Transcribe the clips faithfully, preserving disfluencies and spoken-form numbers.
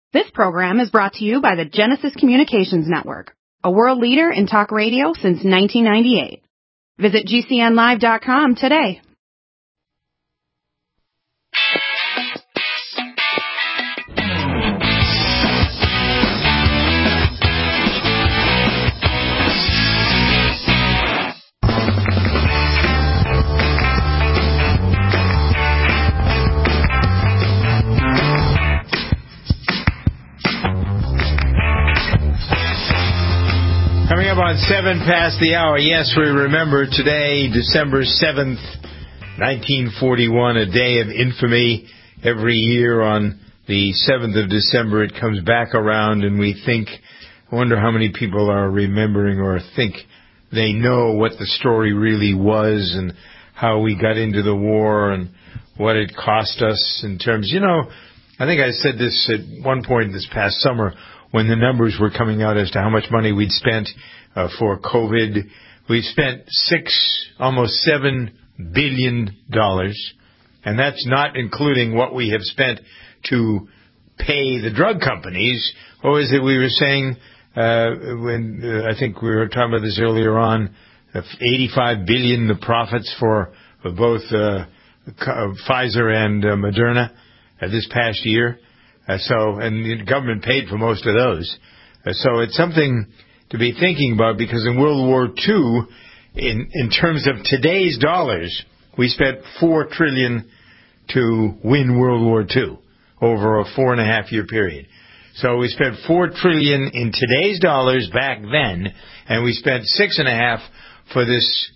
This program is brought to you by the Genesis Communications Network, a world leader in talk radio since nineteen ninety-eight. Visit G C N live dot com today. Coming up on seven past the hour. Yes, we remember today, December seventh, nineteen forty-one, a day of infamy. Every year on the seventh of December, it comes back around, and we think, I wonder how many people are remembering or think they know what the story really was and how we got into the war and what it cost us in terms, you know, I think I said this at one point this past summer, when the numbers were coming out as to how much money we'd spent uh, for COVID. We've spent six, almost seven billion dollars, and that's not including what we have spent to pay the drug companies. What was it we were saying uh, when uh, I think we were talking about this earlier on? Uh, eighty-five billion dollars the profits for uh, both uh, Pfizer and uh, Moderna uh, this past year. Uh, so, and the government paid for most of those. Uh, so it's something to be thinking about, because in World War Two, in, in terms of today's dollars, we spent four trillion dollars to win World War Two over a four and a half year period. So we spent four trillion dollars in today's dollars back then, and we spent six and a half for this,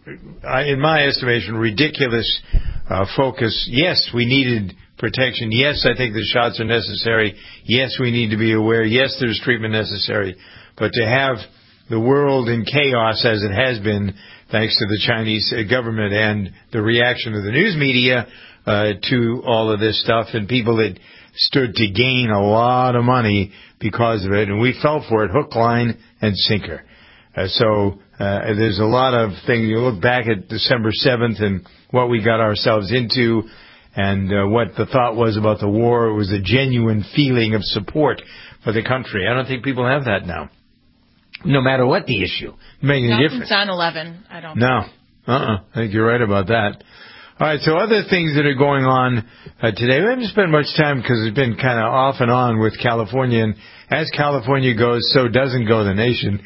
in my estimation, ridiculous uh, focus. Yes, we needed protection. Yes, I think the shots are necessary. Yes, we need to be aware. Yes, there's treatment necessary. But to have the world in chaos as it has been, thanks to the Chinese government and the reaction of the news media uh, to all of this stuff, and people that stood to gain a lot of money because of it, and we fell for it hook, line, and sinker. Uh, so uh, there's a lot of things. You look back at December seventh and what we got ourselves into, and uh, what the thought was about the war. It was a genuine feeling of support for the country. I don't think people have that now. No matter what the issue. Making Not a difference. Not since nine eleven, I don't No. think. Uh-uh. I think you're right about that. All right, so other things that are going on uh, today. We haven't spent much time because it's been kind of off and on with California. And as California goes, so doesn't go the nation.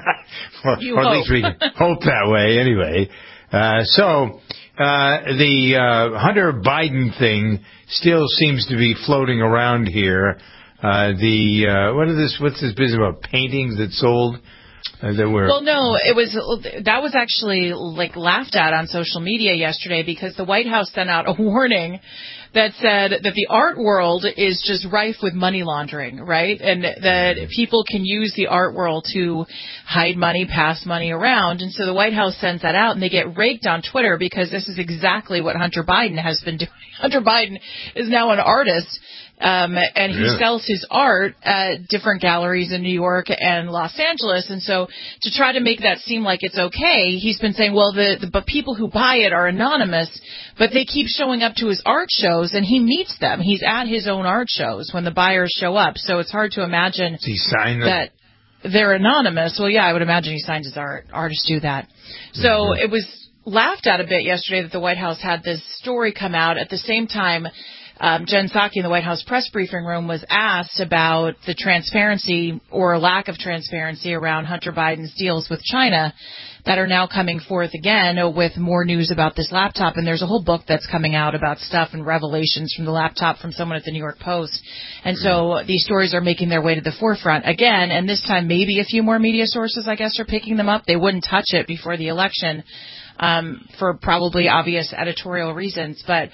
or you or hope. at least we hope that way anyway. Uh, so... Uh, the uh, Hunter Biden thing still seems to be floating around here. Uh, the uh, what is this? What's this business about paintings that sold? Uh, that were well, no, it was that was actually like laughed at on social media yesterday, because the White House sent out a warning that said that the art world is just rife with money laundering, right? And that people can use the art world to hide money, pass money around. And so the White House sends that out, and they get raked on Twitter, because this is exactly what Hunter Biden has been doing. Hunter Biden is now an artist, um, and he really? sells his art at different galleries in New York and Los Angeles. And so to try to make that seem like it's okay, he's been saying, well, the, the but people who buy it are anonymous, but they keep showing up to his art shows, and he meets them. He's at his own art shows when the buyers show up. So it's hard to imagine he signed that they're anonymous. Well, yeah, I would imagine he signs his art. Artists do that. So mm-hmm. It was laughed at a bit yesterday that the White House had this story come out. At the same time, um, Jen Psaki in the White House press briefing room was asked about the transparency or lack of transparency around Hunter Biden's deals with China that are now coming forth again with more news about this laptop. And there's a whole book that's coming out about stuff and revelations from the laptop from someone at the New York Post. And so these stories are making their way to the forefront again. And this time maybe a few more media sources, I guess, are picking them up. They wouldn't touch it before the election um, for probably obvious editorial reasons. But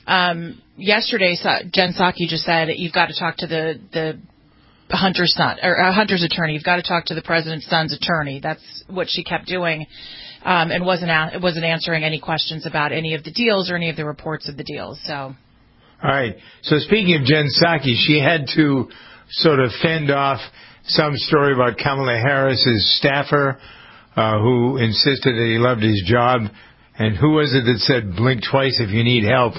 um, yesterday, Jen Psaki just said, you've got to talk to the, the Hunter's son, or uh, Hunter's attorney. You've got to talk to the president's son's attorney. That's what she kept doing, um, and wasn't a- wasn't answering any questions about any of the deals or any of the reports of the deals. So, all right. So speaking of Jen Psaki, she had to sort of fend off some story about Kamala Harris's staffer, uh, who insisted that he loved his job And who was it that said, blink twice if you need help?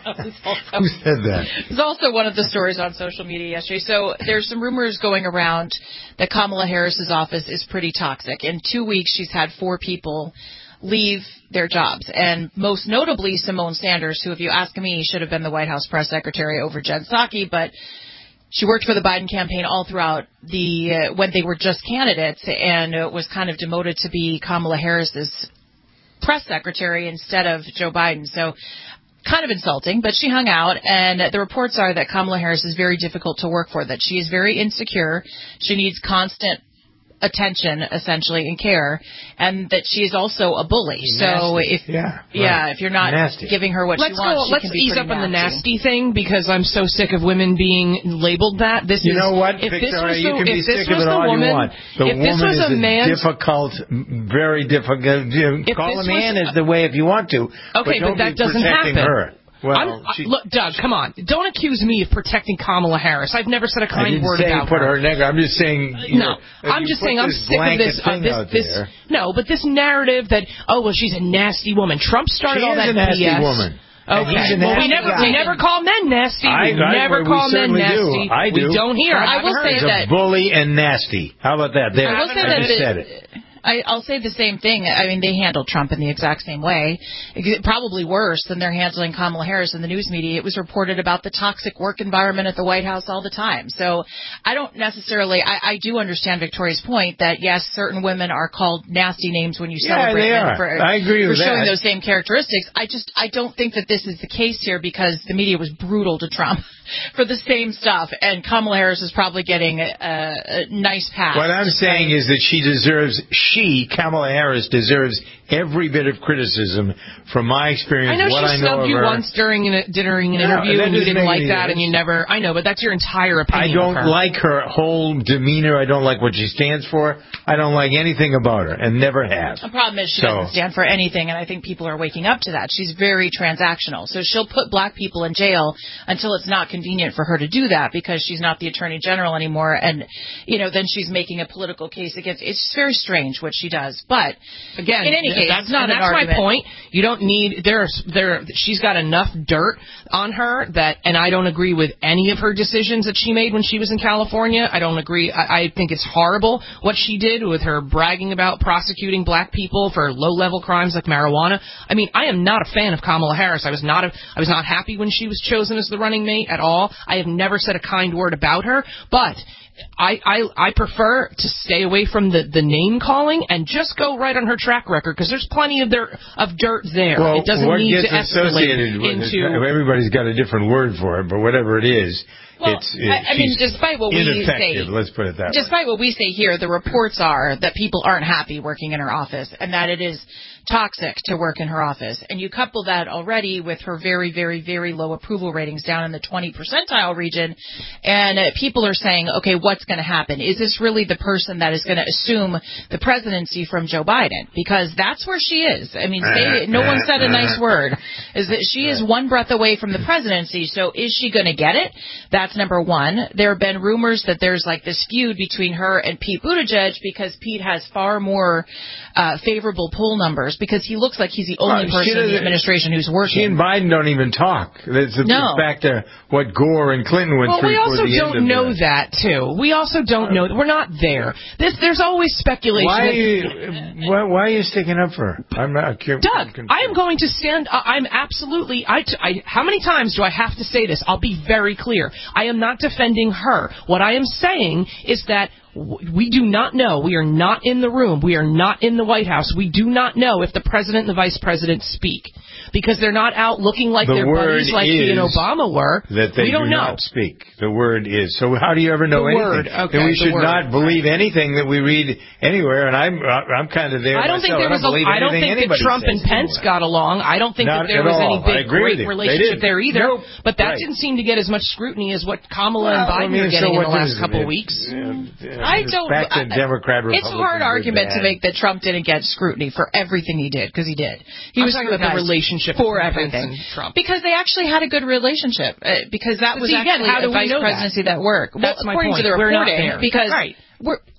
Who said that? It was also one of the stories on social media yesterday. So there's some rumors going around that Kamala Harris's office is pretty toxic. In two weeks, she's had four people leave their jobs. And most notably, Simone Sanders, who, if you ask me, should have been the White House press secretary over Jen Psaki, but she worked for the Biden campaign all throughout the uh, when they were just candidates, and uh, was kind of demoted to be Kamala Harris's press secretary instead of Joe Biden. So kind of insulting, but she hung out, and the reports are that Kamala Harris is very difficult to work for, that she is very insecure. She needs constant attention, essentially, and care, and that she is also a bully. Nasty. So if yeah, yeah, right. if you're not nasty. giving her what let's she wants, go, she let's can be ease pretty up on the nasty. nasty thing, because I'm so sick of women being labeled that. This you is, know what, if Victoria, this was you the, can be if this sick of was it the all woman, you want. The if this woman was is a man's, difficult, very difficult. If Call a this man was- is the way if you want to. Okay, but, don't but that be doesn't protecting happen. Her. Well, I'm, she, look, Doug, come on. Don't accuse me of protecting Kamala Harris. I've never said a kind I didn't word say about put her. her neg- I'm just saying. You No, know, I'm you just put saying I'm this sick of blanket this. Uh, thing this, out this there. no, but this narrative that oh well, she's a nasty woman. Trump started She all is that a nasty B S. woman. Okay, He's a well we nasty never guy. we never call men nasty. I- we I- never we call men certainly do. nasty. I do. We don't hear. I will say He's that- a bully and nasty. How about that? There, I will say I that just the- said it. I, I'll say the same thing. I mean, they handled Trump in the exact same way, probably worse than they're handling Kamala Harris in the news media. It was reported about the toxic work environment at the White House all the time. So I don't necessarily, I, I do understand Victoria's point that, yes, certain women are called nasty names when you Yeah, celebrate they them are. for, I agree for with showing that. those same characteristics. I just, I don't think that this is the case here, because the media was brutal to Trump for the same stuff, and Kamala Harris is probably getting a, a nice pass. What I'm saying is that she deserves, she, Kamala Harris, deserves every bit of criticism from my experience. I know what she I know snubbed of you her. once during an, during an No, interview, that and you doesn't didn't make like any that, and you difference. never. I know, but that's your entire I opinion. don't of her. like her whole demeanor. I don't like what she stands for. I don't like anything about her, and never have. The problem is she So- doesn't stand for anything, and I think people are waking up to that. She's very transactional. So she'll put black people in jail until it's not convenient for her to do that, because she's not the attorney general anymore, and, you know, then she's making a political case against. It's just very strange what she does. But Again, in any case, that's not. an That's my argument. point. You don't need there's there. She's got enough dirt on her that, and I don't agree with any of her decisions that she made when she was in California. I don't agree. I, I think it's horrible what she did with her bragging about prosecuting black people for low-level crimes like marijuana. I mean, I am not a fan of Kamala Harris. I was not. A, I was not happy when she was chosen as the running mate at all. I have never said a kind word about her, but I, I I prefer to stay away from the, the name calling and just go right on her track record, because there's plenty of there of dirt there. Well, it doesn't what need gets to escalate associated with into. it, everybody's got a different word for it, but whatever it is, Well, it's it, I, I mean, she's despite what we say, ineffective. Let's put it that way. despite what we say here, the reports are that people aren't happy working in her office, and that it is toxic to work in her office. And you couple that already with her very, very, very low approval ratings down in the twenty percentile region, and uh, people are saying, okay, what's going to happen? Is this really the person that is going to assume the presidency from Joe Biden? Because that's where she is. I mean, say, no one said a nice word. Is that she is one breath away from the presidency, so is she going to get it? That's number one. There have been rumors that there's like this feud between her and Pete Buttigieg, because Pete has far more uh, favorable poll numbers, because he looks like he's the only Well, she person in the doesn't- administration who's She working. and Biden don't even talk. It's it's No. back to what Gore and Clinton went Well, through we for also the end don't of know the, that too. We also don't know. We're not there. This, there's always speculation. Why are that- you, why, why are you sticking up for her? I'm not curious. Doug, I am going to stand. Uh, I'm absolutely. I, t- I. How many times do I have to say this? I'll be very clear. I am not defending her. What I am saying is that w- we do not know. We are not in the room. We are not in the White House. We do not know if the president and the vice president speak, because they're not out looking like The their word buddies like he and is Obama were. that they we don't do know. not speak. The word is. So how do you ever know The anything? word, okay, and we the should word. not believe anything that we read anywhere. And I'm I'm kind of there. I don't think myself. there was. I don't believe A, I don't anything think that anybody Trump and says Pence anymore. got along. I don't think Not that there at was all. any I big agree with great you. They relationship didn't. there either. Nope. But that Right. didn't seem to get as much scrutiny as what Kamala and Well, I Biden mean, are so getting in what the last is it? couple of It- weeks. yeah, I it's don't. Back to I- Democrat, It's a hard Republican, good, argument to bad. make that Trump didn't get scrutiny for everything he did, because he did. He I'm was talking about the scrutinized relationship for between Pence everything. and Trump. Because they actually had a good relationship. Uh, because that But was see, again, actually how do a we vice know that? presidency that, worked. That's well, my according point. to the We're not reporting, there. because Right. we're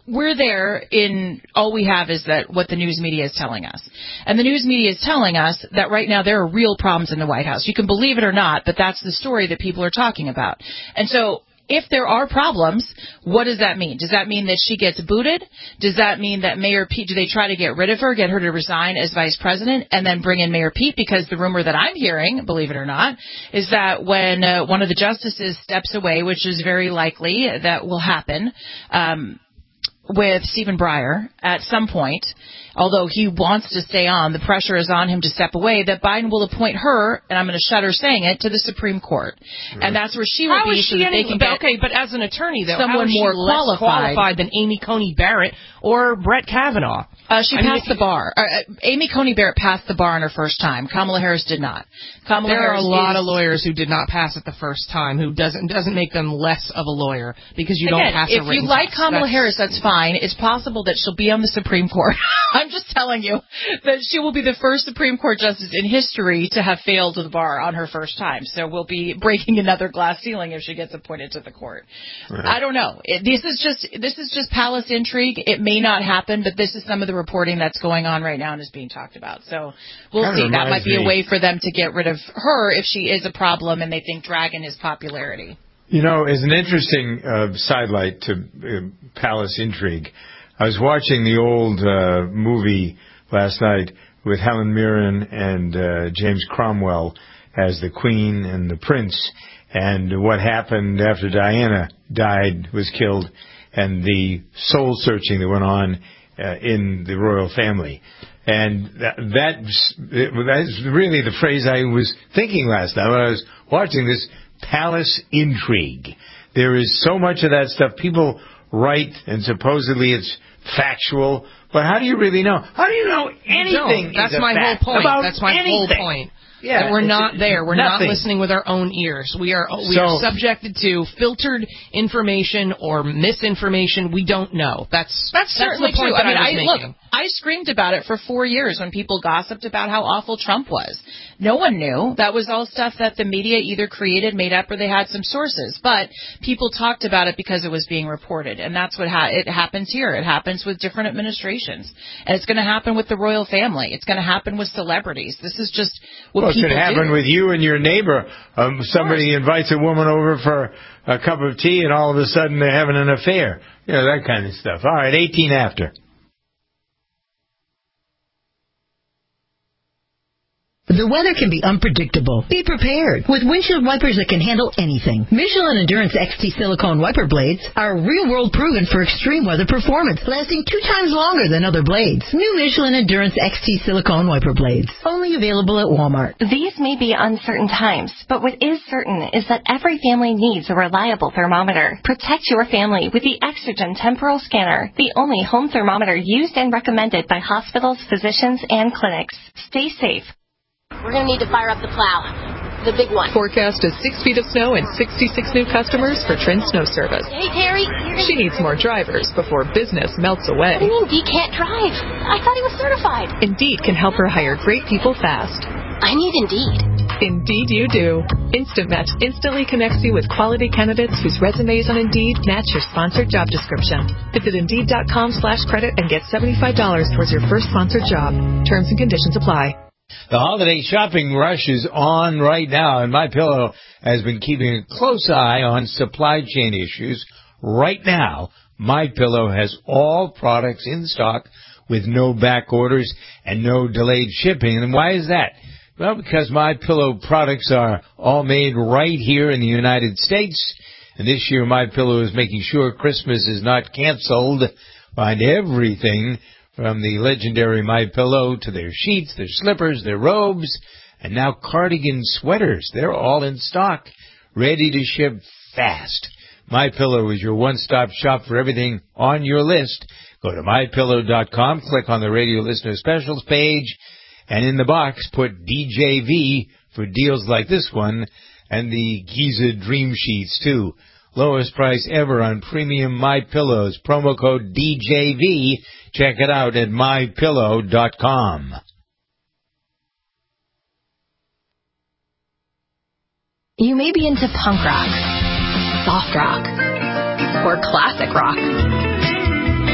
we're there in, all we have is that what the news media is telling us. And the news media is telling us that right now there are real problems in the White House. You can believe it or not, but that's the story that people are talking about. And so, if there are problems, what does that mean? Does that mean that she gets booted? Does that mean that Mayor Pete, do they try to get rid of her, get her to resign as vice president, and then bring in Mayor Pete? Because the rumor that I'm hearing, believe it or not, is that when uh, one of the justices steps away, which is very likely that will happen, um, with Stephen Breyer at some point, although he wants to stay on, the pressure is on him to step away, that Biden will appoint her, and I'm going to shudder saying it, to the Supreme Court. Right. And that's where she will how be is so she that any, they can but, get okay, but as an attorney, though, someone how is she more less qualified. qualified than Amy Coney Barrett or Brett Kavanaugh? Uh, she I passed mean, the bar. Uh, Amy Coney Barrett passed the bar on her first time. Kamala Harris did not. Kamala there Harris are a lot is, of lawyers who did not pass it the first time, who doesn't doesn't make them less of a lawyer because you again, don't pass a if written you like test. Kamala that's, Harris, that's fine. It's possible that she'll be on the Supreme Court. I'm just telling you that she will be the first Supreme Court justice in history to have failed to the bar on her first time. So we'll be breaking another glass ceiling if she gets appointed to the court. Right. I don't know. It, this is just this is just palace intrigue. It may not happen, but this is some of the reporting that's going on right now and is being talked about. So we'll kind see. That might be me. a way for them to get rid of her if she is a problem and they think dragging his popularity. You know, as an interesting uh, sidelight to uh, palace intrigue, I was watching the old uh, movie last night with Helen Mirren and uh, James Cromwell as the Queen and the Prince, and what happened after Diana died, was killed, and the soul searching that went on uh, in the royal family. And that, that's, that's really the phrase I was thinking last night when I was watching this palace intrigue. There is so much of that stuff. People write, and supposedly it's factual, but how do you really know? How do you know anything? That's is my a fact whole point. about That's my anything? whole point. Yeah, that we're not there. We're nothing. not listening with our own ears. We are we so, are subjected to filtered information or misinformation. We don't know. That's that's, that's certainly the point true. That I mean, I, was I making. look. I screamed about it for four years when people gossiped about how awful Trump was. No one knew. That was all stuff that the media either created, made up, or they had some sources. But people talked about it because it was being reported, and that's what ha- it happens here. It happens with different administrations, and it's going to happen with the royal family. It's going to happen with celebrities. This is just what well, people do. It could happen with you and your neighbor. Um, somebody invites a woman over for a cup of tea, and all of a sudden they're having an affair. You know, that kind of stuff. All right, eighteen after. The weather can be unpredictable. Be prepared with windshield wipers that can handle anything. Michelin Endurance X T silicone wiper blades are real-world proven for extreme weather performance, lasting two times longer than other blades. New Michelin Endurance X T silicone wiper blades, only available at Walmart. These may be uncertain times, but what is certain is that every family needs a reliable thermometer. Protect your family with the Exergen Temporal Scanner, the only home thermometer used and recommended by hospitals, physicians, and clinics. Stay safe. We're going to need to fire up the plow, the big one. Forecast is six feet of snow and sixty-six new customers for Trin Snow Service. Hey, Terry. She needs more drivers before business melts away. What do you mean Dee can't drive? I thought he was certified. Indeed can help her hire great people fast. I need Indeed. Indeed you do. Instant Match instantly connects you with quality candidates whose resumes on Indeed match your sponsored job description. Visit Indeed.com slash credit and get seventy-five dollars towards your first sponsored job. Terms and conditions apply. The holiday shopping rush is on right now, and MyPillow has been keeping a close eye on supply chain issues. Right now, MyPillow has all products in stock with no back orders and no delayed shipping. And why is that? Well, because MyPillow products are all made right here in the United States. And this year, MyPillow is making sure Christmas is not canceled. Find everything from the legendary MyPillow to their sheets, their slippers, their robes, and now cardigan sweaters. They're all in stock, ready to ship fast. MyPillow is your one-stop shop for everything on your list. Go to my pillow dot com, click on the Radio Listener Specials page, and in the box put D J V for deals like this one, and the Giza Dream Sheets, too. Lowest price ever on premium MyPillows. Promo code D J V. Check it out at my pillow dot com. You may be into punk rock, soft rock, or classic rock.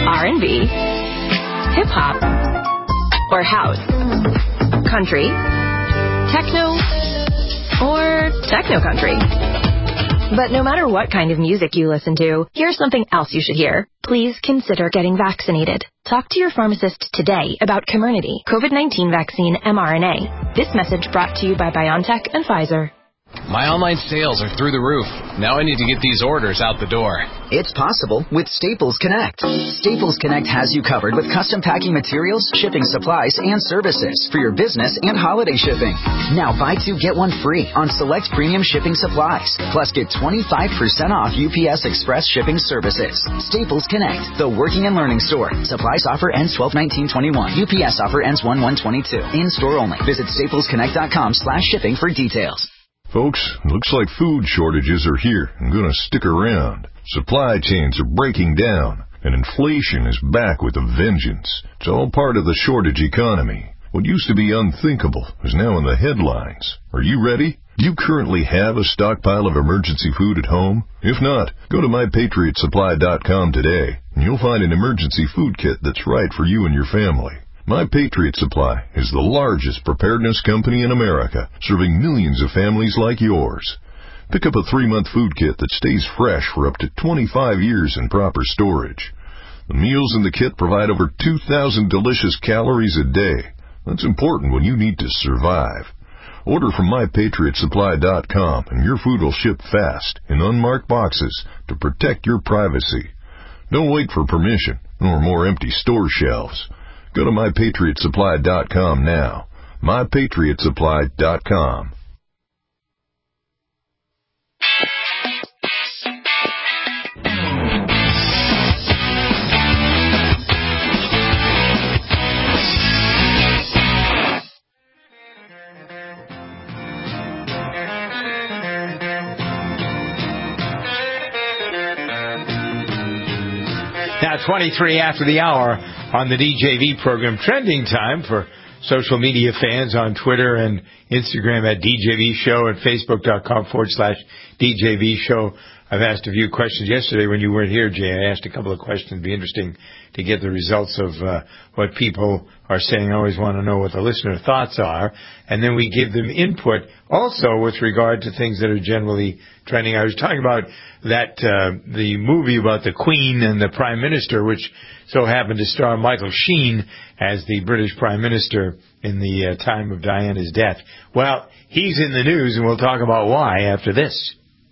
R and B, hip-hop, or house, country, techno, or techno-country. But no matter what kind of music you listen to, here's something else you should hear. Please consider getting vaccinated. Talk to your pharmacist today about Comirnaty, COVID nineteen vaccine mRNA. This message brought to you by BioNTech and Pfizer. My online sales are through the roof. Now I need to get these orders out the door. It's possible with Staples Connect. Staples Connect has you covered with custom packing materials, shipping supplies, and services for your business and holiday shipping. Now buy two, get one free on select premium shipping supplies. Plus get twenty-five percent off U P S Express shipping services. Staples Connect, the working and learning store. Supplies offer ends twelve nineteen twenty-one. U P S offer ends one one twenty-two. In store only. Visit staples connect dot com slash shipping for details. Folks, looks like food shortages are here and going to stick around. Supply chains are breaking down, and inflation is back with a vengeance. It's all part of the shortage economy. What used to be unthinkable is now in the headlines. Are you ready? Do you currently have a stockpile of emergency food at home? If not, go to my patriot supply dot com today, and you'll find an emergency food kit that's right for you and your family. My Patriot Supply is the largest preparedness company in America, serving millions of families like yours. Pick up a three-month food kit that stays fresh for up to twenty-five years in proper storage. The meals in the kit provide over two thousand delicious calories a day. That's important when you need to survive. Order from my patriot supply dot com and your food will ship fast in unmarked boxes to protect your privacy. Don't wait for permission or more empty store shelves. Go to my patriot supply dot com now. my patriot supply dot com. Now, twenty-three after the hour on the D J V program. Trending time for social media fans on Twitter and Instagram at D J V Show and Facebook.com forward slash DJV Show. I've asked a few questions yesterday when you weren't here, Jay. I asked a couple of questions. It'd be interesting to get the results of uh, what people are saying. I always want to know what the listener thoughts are. And then we give them input also with regard to things that are generally trending. I was talking about that, uh, the movie about the Queen and the Prime Minister, which so happened to star Michael Sheen as the British Prime Minister in the uh, time of Diana's death. Well, he's in the news, and we'll talk about why after this.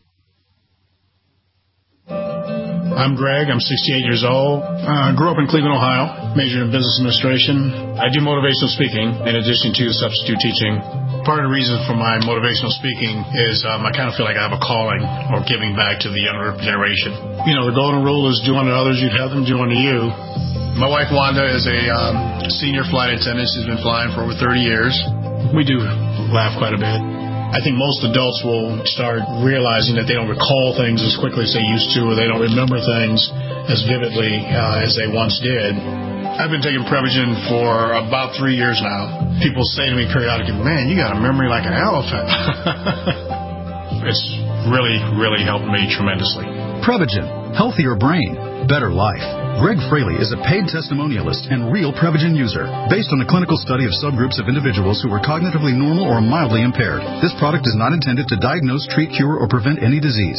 I'm Greg. I'm sixty-eight years old. I uh, grew up in Cleveland, Ohio. Majored in business administration. I do motivational speaking in addition to substitute teaching. Part of the reason for my motivational speaking is um, I kind of feel like I have a calling or giving back to the younger generation. You know, the golden rule is do unto others, you'd have them do unto you. My wife, Wanda, is a um, senior flight attendant. She's been flying for over thirty years. We do laugh quite a bit. I think most adults will start realizing that they don't recall things as quickly as they used to, or they don't remember things as vividly uh, as they once did. I've been taking Prevagen for about three years now. People say to me periodically, man, you got a memory like an elephant. It's really, really helped me tremendously. Prevagen, healthier brain, better life. Greg Fraley is a paid testimonialist and real Prevagen user, based on a clinical study of subgroups of individuals who are cognitively normal or mildly impaired. This product is not intended to diagnose, treat, cure, or prevent any disease.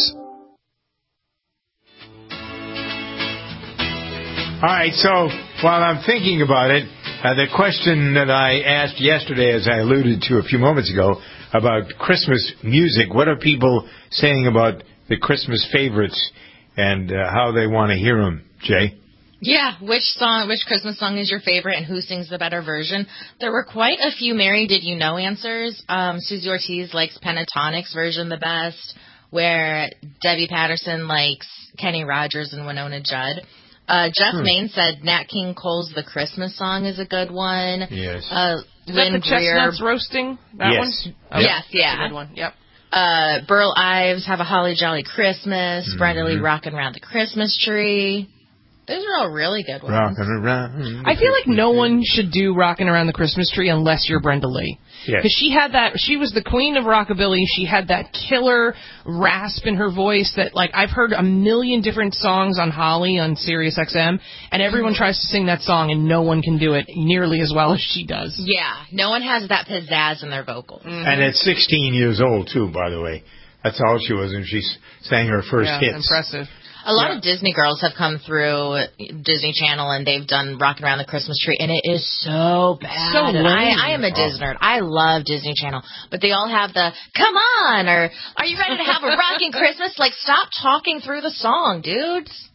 All right, so while I'm thinking about it, uh, the question that I asked yesterday, as I alluded to a few moments ago, about Christmas music, what are people saying about the Christmas favorites and uh, how they want to hear them, Jay? Yeah, which song, which Christmas song is your favorite and who sings the better version? There were quite a few Mary Did You Know answers. Um, Susie Ortiz likes Pentatonic's version the best, where Debbie Patterson likes Kenny Rogers and Winona Judd. Uh, Jeff hmm. Main said Nat King Cole's The Christmas Song is a good one. Yes. Uh, is Lynn that the Greer, chestnuts roasting? That yes. one? Oh, yes, yeah. That's a good one, yep. Uh, Burl Ives, Have a Holly Jolly Christmas. Mm-hmm. Brenda Lee, Rockin' Around the Christmas Tree. Those are all really good ones. Rockin' around. I feel like no one should do Rockin' Around the Christmas Tree unless you're Brenda Lee. Yes. Because she had that, she was the queen of rockabilly. She had that killer rasp in her voice that, like, I've heard a million different songs on Holly on Sirius X M, and everyone tries to sing that song, and no one can do it nearly as well as she does. Yeah, no one has that pizzazz in their vocals. Mm-hmm. And at sixteen years old, too, by the way. That's how old she was when she sang her first yeah, hits. Impressive. A lot yeah. of Disney girls have come through Disney Channel, and they've done Rockin' Around the Christmas Tree, and it is so bad. So lame. I, I am a Disney nerd. I love Disney Channel. But they all have the, come on, or are you ready to have a rockin' Christmas? Like, stop talking through the song, dudes.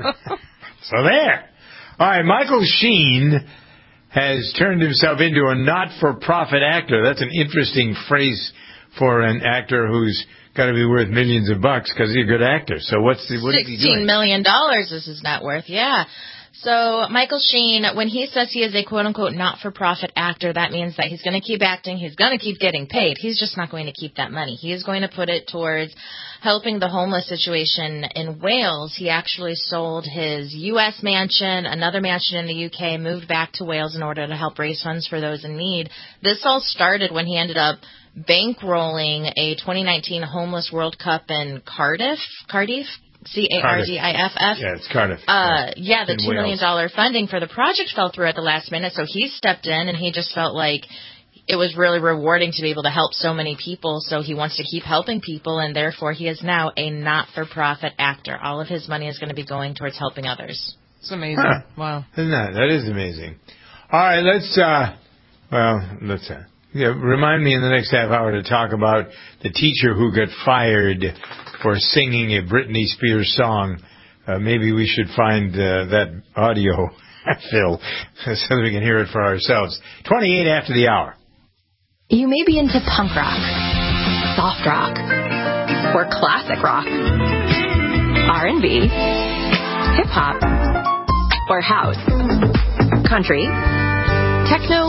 So there. All right, Michael Sheen has turned himself into a not-for-profit actor. That's an interesting phrase for an actor who's got to be worth millions of bucks because he's a good actor. So what's the, what is he doing? sixteen million dollars is his net worth, yeah. So Michael Sheen, when he says he is a quote-unquote not-for-profit actor, that means that he's going to keep acting, he's going to keep getting paid. He's just not going to keep that money. He is going to put it towards helping the homeless situation in Wales. He actually sold his U S mansion, another mansion in the U K, moved back to Wales in order to help raise funds for those in need. This all started when he ended up bankrolling a twenty nineteen Homeless World Cup in Cardiff, Cardiff, C A R D I F F. Yeah, it's Cardiff. Uh, yeah, the two million dollars Wales. funding for the project fell through at the last minute, so he stepped in, and he just felt like it was really rewarding to be able to help so many people, so he wants to keep helping people, and therefore he is now a not-for-profit actor. All of his money is going to be going towards helping others. It's amazing. Huh. Wow. Isn't that? That is amazing. All right, let's, uh, well, let's, uh, yeah, remind me in the next half hour to talk about the teacher who got fired for singing a Britney Spears song. Uh, maybe we should find uh, that audio, Phil, so that we can hear it for ourselves. twenty-eight after the hour. You may be into punk rock, soft rock, or classic rock, R and B, hip-hop, or house, country, techno,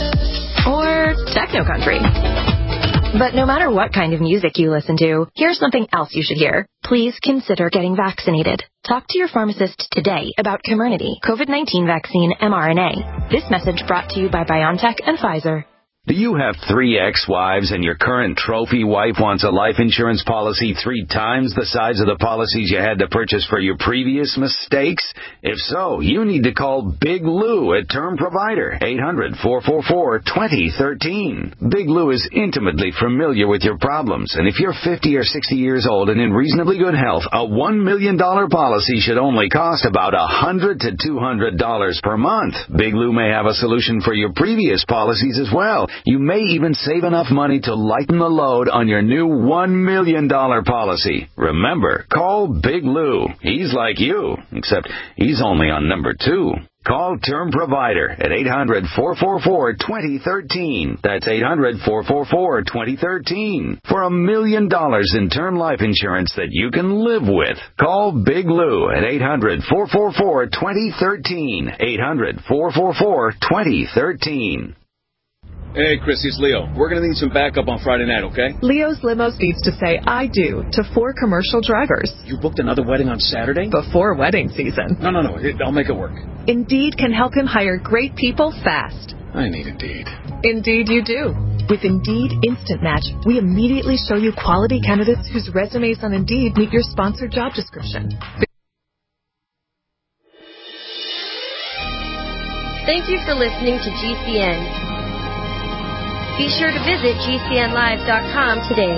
or techno country. But no matter what kind of music you listen to, here's something else you should hear. Please consider getting vaccinated. Talk to your pharmacist today about Comirnaty, COVID nineteen vaccine mRNA. This message brought to you by BioNTech and Pfizer. Do you have three ex-wives and your current trophy wife wants a life insurance policy three times the size of the policies you had to purchase for your previous mistakes? If so, you need to call Big Lou at Term Provider, eight hundred, four four four, two zero one three. Big Lou is intimately familiar with your problems, and if you're fifty or sixty years old and in reasonably good health, a one million dollars policy should only cost about one hundred to two hundred dollars per month. Big Lou may have a solution for your previous policies as well. You may even save enough money to lighten the load on your new one million dollars policy. Remember, call Big Lou. He's like you, except he's only on number two. Call Term Provider at eight hundred, four four four, two zero one three. That's eight hundred, four four four, two zero one three. For a million dollars in term life insurance that you can live with. Call Big Lou at eight hundred, four four four, two zero one three. eight hundred, four four four, two zero one three. Hey, Chrissy, it's Leo. We're going to need some backup on Friday night, okay? Leo's Limos needs to say I do to four commercial drivers. You booked another wedding on Saturday? Before wedding season. No, no, no. I'll make it work. Indeed can help him hire great people fast. I need Indeed. Indeed you do. With Indeed Instant Match, we immediately show you quality candidates whose resumes on Indeed meet your sponsored job description. Thank you for listening to G C N. Be sure to visit G C N live dot com today.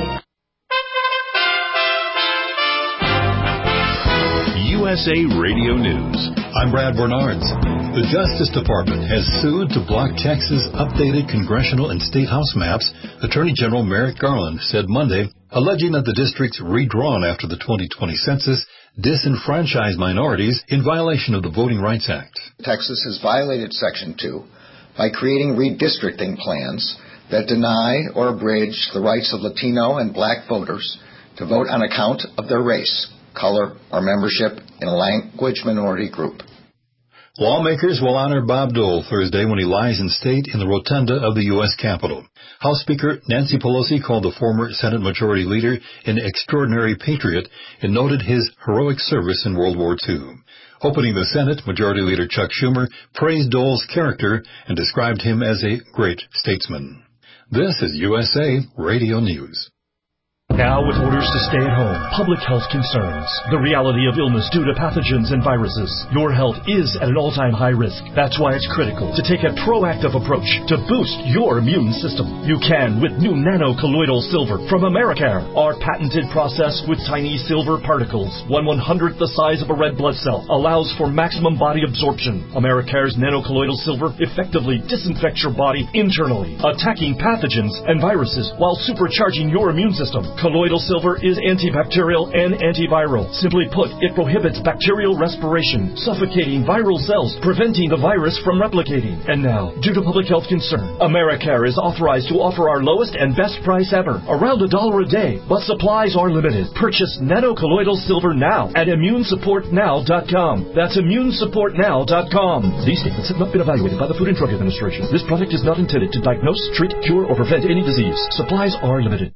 U S A Radio News. I'm Brad Bernards. The Justice Department has sued to block Texas' updated congressional and state house maps, Attorney General Merrick Garland said Monday, alleging that the districts redrawn after the twenty twenty census disenfranchise minorities in violation of the Voting Rights Act. Texas has violated Section two by creating redistricting plans that deny or abridge the rights of Latino and black voters to vote on account of their race, color, or membership in a language minority group. Lawmakers will honor Bob Dole Thursday when he lies in state in the rotunda of the U S Capitol. House Speaker Nancy Pelosi called the former Senate Majority Leader an extraordinary patriot and noted his heroic service in World War Two. Opening the Senate, Majority Leader Chuck Schumer praised Dole's character and described him as a great statesman. This is U S A Radio News. Now with orders to stay at home, public health concerns, the reality of illness due to pathogens and viruses, your health is at an all-time high risk. That's why it's critical to take a proactive approach to boost your immune system. You can with new nano-colloidal silver from Americare. Our patented process with tiny silver particles, one one-hundredth the size of a red blood cell, allows for maximum body absorption. Americare's nano-colloidal silver effectively disinfects your body internally, attacking pathogens and viruses while supercharging your immune system. Colloidal silver is antibacterial and antiviral. Simply put, it prohibits bacterial respiration, suffocating viral cells, preventing the virus from replicating. And now, due to public health concern, Americare is authorized to offer our lowest and best price ever, around a dollar a day, but supplies are limited. Purchase nano-colloidal silver now at immune support now dot com. That's immune support now dot com. These statements have not been evaluated by the Food and Drug Administration. This product is not intended to diagnose, treat, cure, or prevent any disease. Supplies are limited.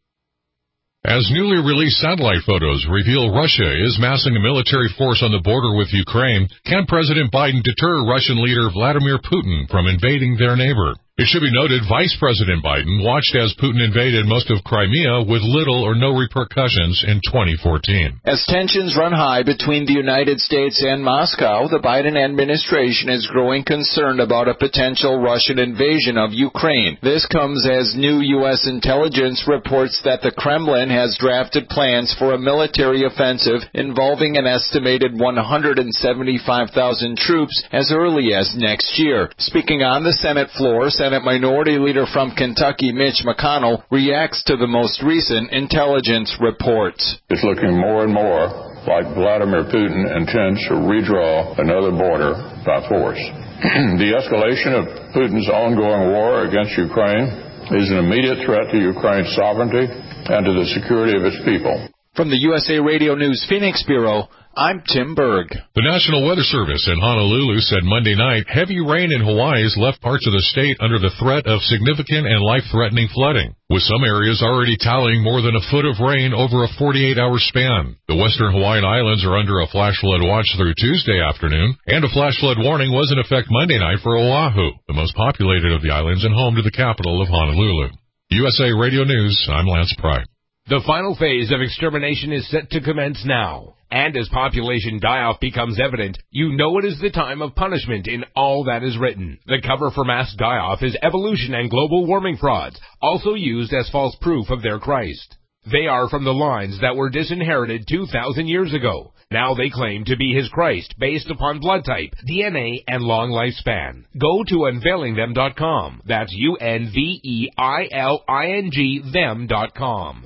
As newly released satellite photos reveal Russia is massing a military force on the border with Ukraine, can President Biden deter Russian leader Vladimir Putin from invading their neighbor? It should be noted Vice President Biden watched as Putin invaded most of Crimea with little or no repercussions in twenty fourteen. As tensions run high between the United States and Moscow, the Biden administration is growing concerned about a potential Russian invasion of Ukraine. This comes as new U S intelligence reports that the Kremlin has drafted plans for a military offensive involving an estimated one hundred seventy-five thousand troops as early as next year. Speaking on the Senate floor, Senate Minority Leader from Kentucky, Mitch McConnell, reacts to the most recent intelligence reports. It's looking more and more like Vladimir Putin intends to redraw another border by force. The escalation of Putin's ongoing war against Ukraine is an immediate threat to Ukraine's sovereignty and to the security of its people. From the U S A Radio News Phoenix Bureau, I'm Tim Berg. The National Weather Service in Honolulu said Monday night heavy rain in Hawaii has left parts of the state under the threat of significant and life-threatening flooding, with some areas already tallying more than a foot of rain over a forty-eight hour span. The western Hawaiian Islands are under a flash flood watch through Tuesday afternoon, and a flash flood warning was in effect Monday night for Oahu, the most populated of the islands and home to the capital of Honolulu. U S A Radio News, I'm Lance Pry. The final phase of extermination is set to commence now. And as population die-off becomes evident, you know it is the time of punishment in all that is written. The cover for mass die-off is evolution and global warming frauds, also used as false proof of their Christ. They are from the lines that were disinherited two thousand years ago. Now they claim to be his Christ based upon blood type, D N A, and long lifespan. Go to unveiling them dot com. That's U N V E I L I N G them dot com.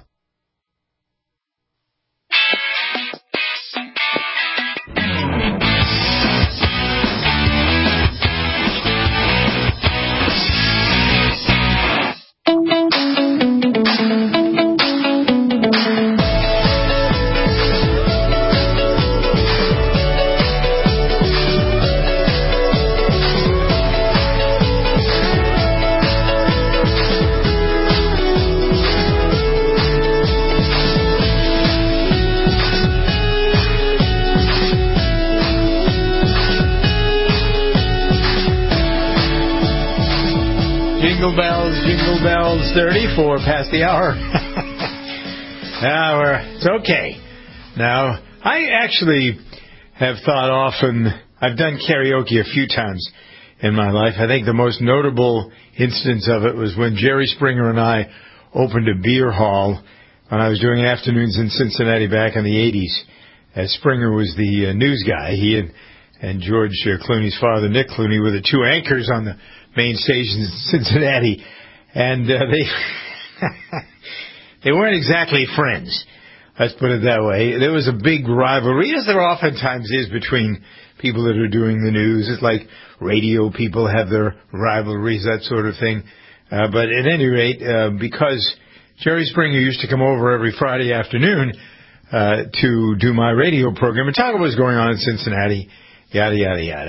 Jingle bells, jingle bells, thirty-four past the hour. Now, we're, it's okay. Now, I actually have thought often, I've done karaoke a few times in my life. I think the most notable instance of it was when Jerry Springer and I opened a beer hall when I was doing afternoons in Cincinnati back in the eighties. As Springer was the uh, news guy, he and, and George uh, Clooney's father, Nick Clooney, were the two anchors on the main station in Cincinnati, and uh, they they weren't exactly friends. Let's put it that way. There was a big rivalry, as there oftentimes is between people that are doing the news. It's like radio people have their rivalries, that sort of thing. Uh, but at any rate, uh, because Jerry Springer used to come over every Friday afternoon uh, to do my radio program and talk about what was going on in Cincinnati, yada, yada, yada.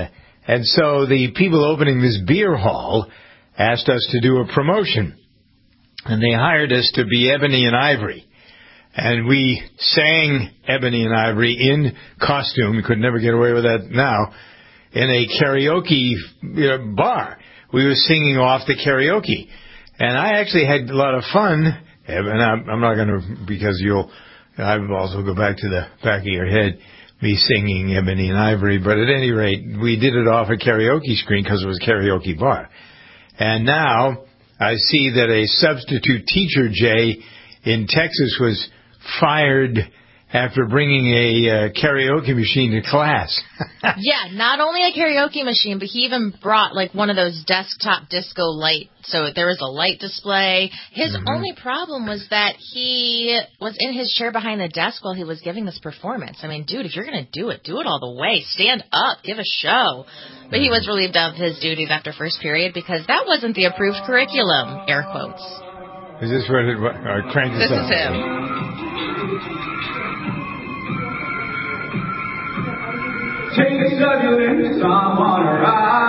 And so the people opening this beer hall asked us to do a promotion. And they hired us to be Ebony and Ivory. And we sang Ebony and Ivory in costume. We could never get away with that now. In a karaoke you know, bar. We were singing off the karaoke. And I actually had a lot of fun. And I'm, I'm not going to, because you'll, I will also go back to the back of your head, me singing Ebony and Ivory. But at any rate, we did it off a karaoke screen because it was a karaoke bar. And now I see that a substitute teacher, Jay, in Texas was fired after bringing a uh, karaoke machine to class. Yeah, not only a karaoke machine, but he even brought like one of those desktop disco light. So there was a light display. His mm-hmm. only problem was that he was in his chair behind the desk while he was giving this performance. I mean, dude, if you're going to do it, do it all the way. Stand up, give a show. But he was relieved of his duties after first period because that wasn't the approved curriculum, air quotes. Is this what it was? Uh, crank this This up. is him. Take a succulent, some on a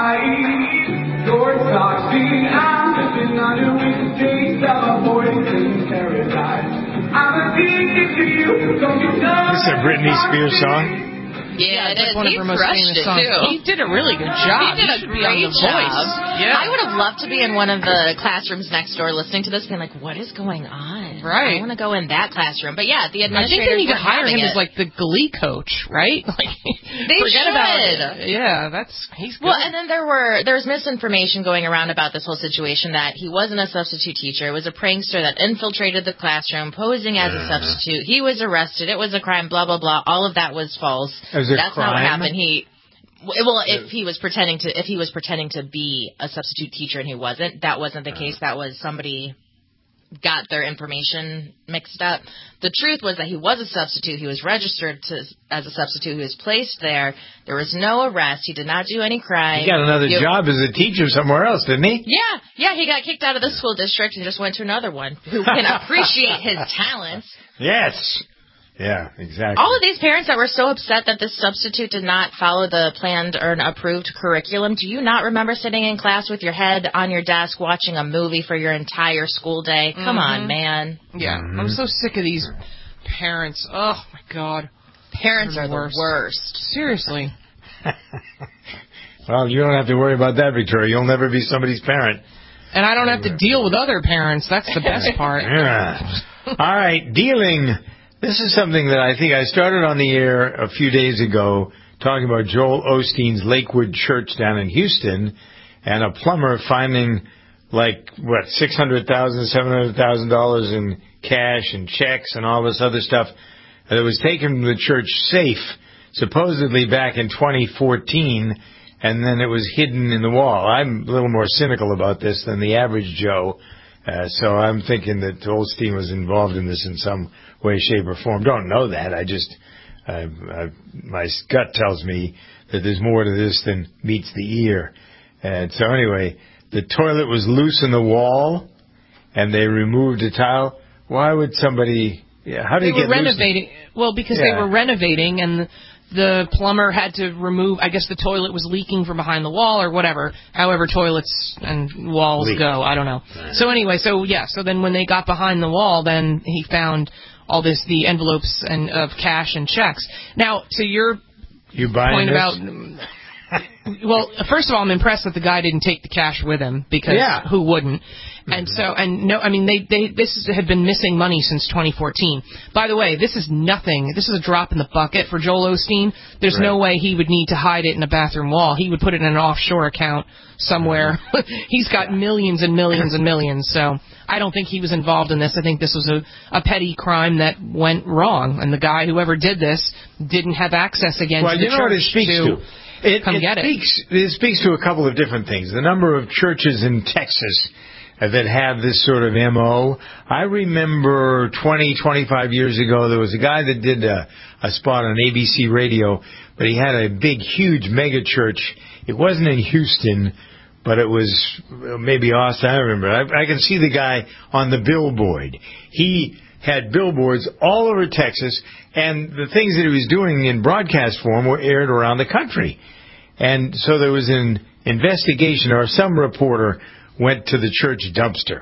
ride. Short socks, being out, living under with the streets of a voice in paradise. I'm addicted to you, don't you know? This is a Britney Spears song? Yeah, it it's is. one He of her most crushed famous it, songs. too. He did a really good job. He did a should be on great The job. Voice. Yeah. I would have loved to be in one of the classrooms next door listening to this, being like, what is going on? Right. I want to go in that classroom. But yeah, the I think administrators they need to weren't hire having him it. as like the Glee coach, right? Like, They forget should. about it. Yeah, that's he's good. Well, and then there were there was misinformation going around about this whole situation that he wasn't a substitute teacher. It was a prankster that infiltrated the classroom, posing as a substitute. He was arrested. It was a crime. Blah blah blah. All of that was false. It was a That's crime? not what happened. He. Well, if he was pretending to, if he was pretending to be a substitute teacher and he wasn't, that wasn't the case. That was somebody got their information mixed up. The truth was that he was a substitute. He was registered to, as a substitute. He was placed there. There was no arrest. He did not do any crime. He got another You- job as a teacher somewhere else, didn't he? Yeah, yeah. He got kicked out of the school district and just went to another one who can appreciate his talents. Yes. Yeah, exactly. All of these parents that were so upset that this substitute did not follow the planned or approved curriculum, do you not remember sitting in class with your head on your desk watching a movie for your entire school day? Come Mm-hmm. on, man. Yeah, Mm-hmm. I'm so sick of these parents. Oh, my God. Parents They're are the the worst. worst. Seriously. Well, you don't have to worry about that, Victoria. You'll never be somebody's parent. And I don't have to deal with other parents. That's the best part. Yeah. All right, dealing. This is something that I think I started on the air a few days ago, talking about Joel Osteen's Lakewood Church down in Houston, and a plumber finding, like, what, six hundred thousand dollars, seven hundred thousand dollars in cash and checks and all this other stuff that was taken from the church safe, supposedly back in twenty fourteen, and then it was hidden in the wall. I'm a little more cynical about this than the average Joe. Uh, so I'm thinking that Osteen was involved in this in some way, shape, or form. Don't know that. I just, uh, I, my gut tells me that there's more to this than meets the ear. And so anyway, the toilet was loose in the wall, and they removed a tile. Why would somebody? Yeah, how did They it get were loose? renovating. Well, because Yeah. they were renovating, and the plumber had to remove. I guess the toilet was leaking from behind the wall, or whatever. However, toilets and walls Leak. go. I don't know. So anyway, so yeah. So then when they got behind the wall, then he found all this, the envelopes and of cash and checks. Now, to your You buying point this? about. Well, first of all, I'm impressed that the guy didn't take the cash with him, because Yeah. who wouldn't? And so, and no, I mean, they, they, this had been missing money since twenty fourteen. By the way, this is nothing. This is a drop in the bucket for Joel Osteen. There's Right. no way he would need to hide it in a bathroom wall. He would put it in an offshore account somewhere. He's got millions and millions and millions. So I don't think he was involved in this. I think this was a, a petty crime that went wrong. And the guy, whoever did this, didn't have access again Well, to the you know church what it speaks to, to? It, come it get speaks, it. it speaks to a couple of different things. The number of churches in Texas uh, that have this sort of M O. I remember twenty, twenty-five years ago, there was a guy that did a, a spot on A B C radio, but he had a big, huge mega church. It wasn't in Houston, but it was maybe Austin. I don't remember. I, I can see the guy on the billboard. He had billboards all over Texas, and the things that he was doing in broadcast form were aired around the country. And so there was an investigation, or some reporter went to the church dumpster.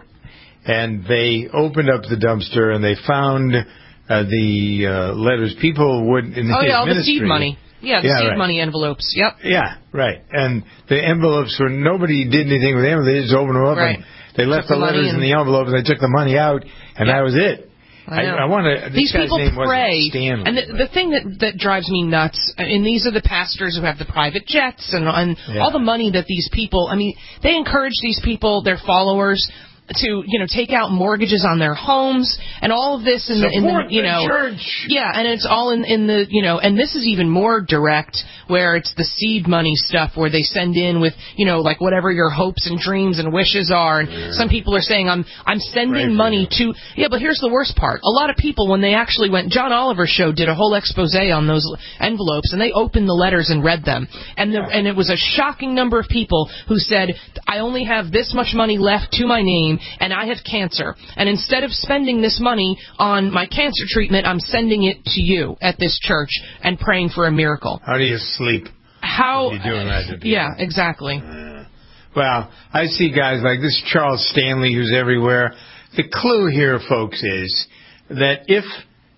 And they opened up the dumpster, and they found uh, the uh, letters. People would, in oh, his yeah, all ministry, the seed money. Yeah, the yeah, seed right. money envelopes. Yep. Yeah, right. And the envelopes were, nobody did anything with them. They just opened them up, right. and they left took the, the letters in and... the envelope, and they took the money out, and yep. that was it. I, I, I want to. These people pray, Stanley, and the, the thing that that drives me nuts, and these are the pastors who have the private jets and and yeah. all the money that these people. I mean, they encourage these people, their followers, to, you know, take out mortgages on their homes and all of this in the, in the you know, church. Yeah, and it's all in, in the, you know, and this is even more direct, where it's the seed money stuff where they send in with, you know, like whatever your hopes and dreams and wishes are, and yeah. some people are saying, I'm I'm sending money to, yeah, but here's the worst part. A lot of people, when they actually went, John Oliver's show did a whole expose on those envelopes, and they opened the letters and read them, and the, and it was a shocking number of people who said, I only have this much money left to my name, and I have cancer, and instead of spending this money on my cancer treatment, I'm sending it to you at this church and praying for a miracle. How do you sleep? How How? you doing that to people? Yeah, exactly. Uh, well, I see guys like this Charles Stanley, who's everywhere. The clue here, folks, is that if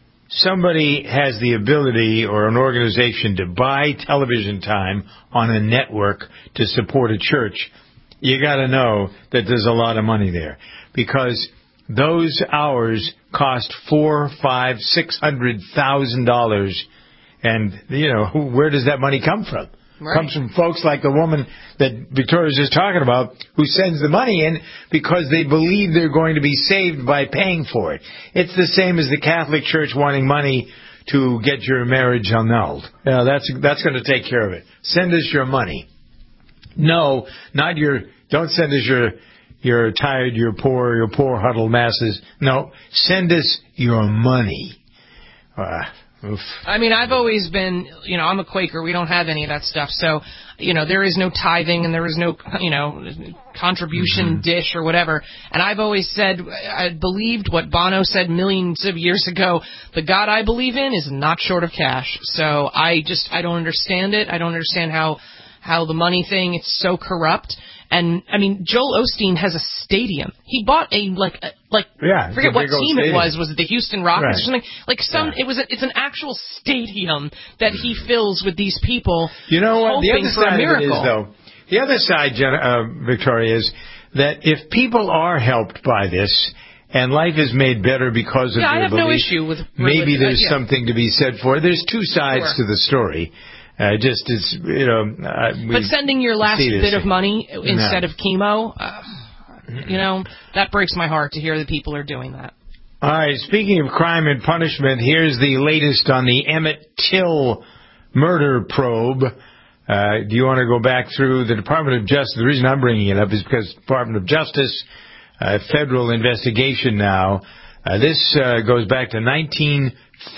somebody has the ability, or an organization, to buy television time on a network to support a church, you got to know that there's a lot of money there, because those hours cost four, five, six hundred thousand dollars, and you know where does that money come from? Right. Comes from folks like the woman that Victoria's just talking about, who sends the money in because they believe they're going to be saved by paying for it. It's the same as the Catholic Church wanting money to get your marriage annulled. Yeah, that's that's going to take care of it. Send us your money. No, not your, don't send us your, you're tired, you're poor, your poor huddled masses. No, send us your money. Uh, oof. I mean, I've always been, you know, I'm a Quaker. We don't have any of that stuff. So, you know, there is no tithing and there is no, you know, contribution mm-hmm. dish or whatever. And I've always said, I believed what Bono said millions of years ago. The God I believe in is not short of cash. So I just, I don't understand it. I don't understand how, how the money thing, it's so corrupt. And, I mean, Joel Osteen has a stadium. He bought a, like, a, like, yeah, forget what team stadium. it was. Was it the Houston Rockets right. or something? Like, some, yeah. it was, a, it's an actual stadium that he fills with these people. You know what? The other for side a miracle. of it is, though, the other side, uh, Victoria, is that if people are helped by this, and life is made better because of yeah, their I have belief, no issue with maybe religion. there's uh, yeah. something to be said for it. There's two sides sure. to the story. Uh, just as, you know... Uh, but sending your last bit of money instead no. of chemo, uh, you know, that breaks my heart to hear that people are doing that. All right, speaking of crime and punishment, here's the latest on the Emmett Till murder probe. Uh, do you want to go back through the Department of Justice? The reason I'm bringing it up is because Department of Justice, uh, federal investigation now. Uh, this uh, goes back to nineteen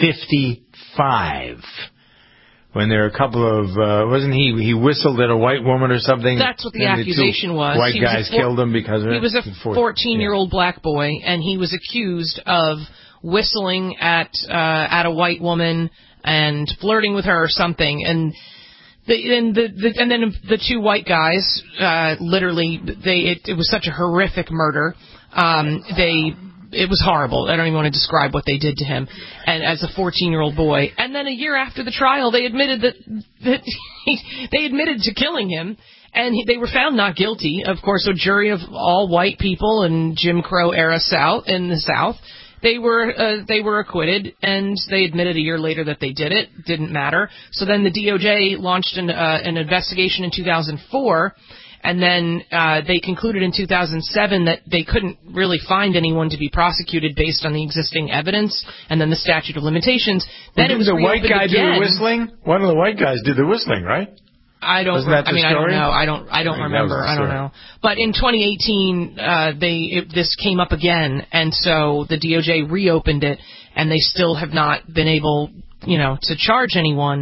fifty-five. When there were a couple of, uh, wasn't he, he whistled at a white woman or something? That's what the accusation the was. White he guys was four, killed him because of he it? He was a fourteen-year-old yeah. black boy, and he was accused of whistling at, uh, at a white woman and flirting with her or something. And the, and the, the and then the two white guys, uh, literally, they, it, it was such a horrific murder. Um, they, It was horrible. I don't even want to describe what they did to him, and as a fourteen-year-old boy. And then a year after the trial, they admitted that, that he, they admitted to killing him, and he, they were found not guilty. Of course, a jury of all white people in Jim Crow era South in the South, they were uh, they were acquitted, and they admitted a year later that they did it. Didn't matter. So then the D O J launched an, uh, an investigation in two thousand four. And then uh, they concluded in two thousand seven that they couldn't really find anyone to be prosecuted based on the existing evidence, and then the statute of limitations. Then well, it was the white guy again. do the whistling? One of the white guys did the whistling, right? I don't. Wasn't that the I mean, story? I don't know. I don't. I don't I mean, remember. I don't know. But in twenty eighteen, uh, they it, this came up again, and so the D O J reopened it, and they still have not been able, you know, to charge anyone.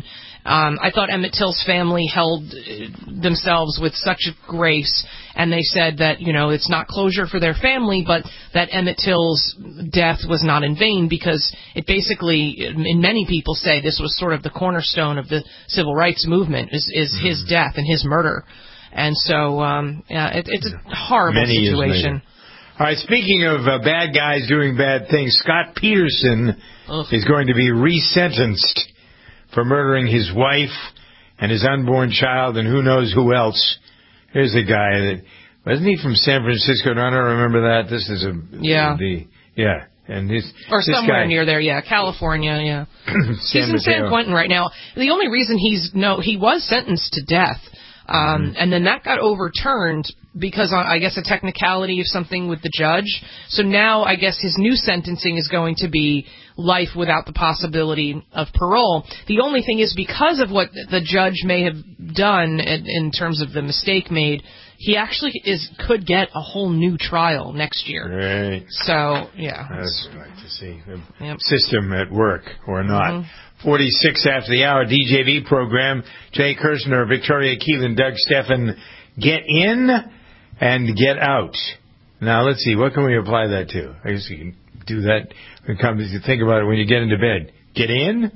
Um, I thought Emmett Till's family held themselves with such grace, and they said that, you know, it's not closure for their family, but that Emmett Till's death was not in vain, because it basically, and many people say this was sort of the cornerstone of the civil rights movement, is, is mm-hmm. his death and his murder. And so, um, yeah, it, it's a horrible Many situation. All right, speaking of uh, bad guys doing bad things, Scott Peterson Ugh. is going to be resentenced for murdering his wife and his unborn child and who knows who else. Here's a guy that, wasn't he from San Francisco? I don't remember that. This is a... Yeah. The, yeah. And this, or this somewhere guy, near there, yeah, California, yeah. He's in Mateo. San Quentin right now. The only reason he's, no, he was sentenced to death. Um, mm-hmm. And then that got overturned because, uh, I guess, a technicality of something with the judge. So now, I guess, his new sentencing is going to be life without the possibility of parole. The only thing is, because of what the judge may have done in, in terms of the mistake made, he actually is could get a whole new trial next year. Right. So, yeah. That's like to see the yep. system at work or not. Mm-hmm. forty-six after the hour, D J V program. Jay Kirshner, Victoria Keelan, Doug Steffen. Get in and get out. Now, let's see. What can we apply that to? I guess you can do that. Come to think about it when you get into bed. Get in,